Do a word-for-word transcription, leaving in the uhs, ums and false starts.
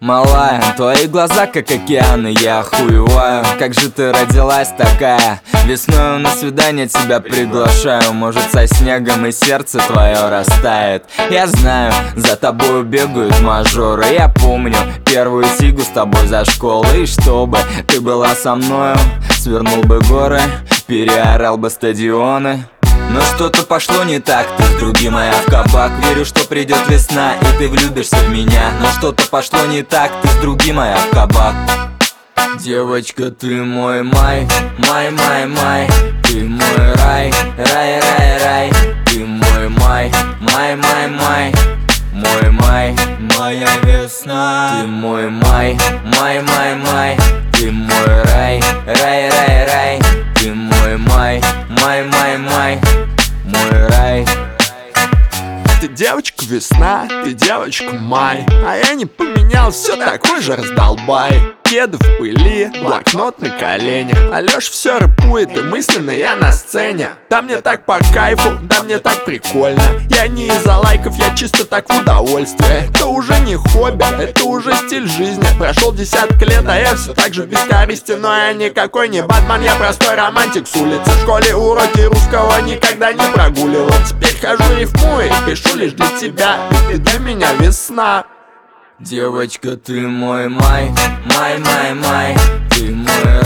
Малая, твои глаза как океаны, я охуеваю. Как же ты родилась такая? Весною на свидание тебя приглашаю. Может, со снегом и сердце твое растает. Я знаю, за тобой бегают мажоры. Я помню первую сигу с тобой за школу. И чтобы ты была со мною, свернул бы горы, переорал бы стадионы. Но что-то пошло не так, ты с другим, а я в кабак. Верю, что придет весна, и ты влюбишься в меня. Но что-то пошло не так, ты с другим, а я в кабак. Девочка, ты мой май, май, май, май. Ты мой рай, рай, рай, рай. Ты мой май, май, май, май. Мой май, моя весна. Ты мой май, май, май, май. Ты мой рай, рай, рай, рай. Ты мой май, май, май, май. Мой рай. Ты девочка весна, ты девочка май. А я не поменял, все такой же раздолбай. Кеды в пыли, блокнот на коленях. А Лёш все рэпует, и мысленно я на сцене. Да мне так по кайфу, да мне так прикольно. Я не из-за лайков, я чисто так в удовольствие. Это уже не хобби, это уже стиль жизни. Прошел десяток лет, а я все так же бескорыстен. Но я никакой не Батман, я простой романтик с улицы. В школе уроки русского никогда не прогуливал. Теперь хожу рифмую и пишу лишь для тебя. И ты для меня весна. Девочка, ты мой май, май, май, май. Ты мой